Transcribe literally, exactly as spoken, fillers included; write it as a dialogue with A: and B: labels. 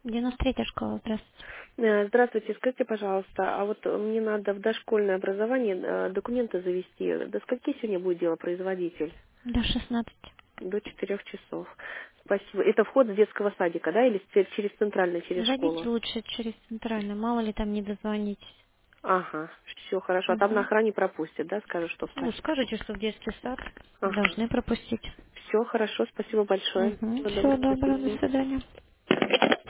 A: девяносто третья школа, здравствуйте.
B: Э, Здравствуйте, скажите, пожалуйста, а вот мне надо в дошкольное образование э, документы завести. До скольки сегодня будет дело производитель?
A: До шестнадцати.
B: До четырех часов. Спасибо. Это вход с детского садика, да, или с- через центральный, через
A: Зайдите
B: школу?
A: лучше через центральную, мало ли там не дозвонитесь.
B: Ага, все хорошо. А там на
A: Угу.
B: охране пропустят, да, скажут, что в
A: Ну,
B: садик.
A: скажите, что в детский сад
B: Ага.
A: должны пропустить.
B: Все хорошо, спасибо большое.
A: Угу.
B: Всего
A: Всего
B: доброго, до
A: доброго, до
B: свидания.
A: свидания.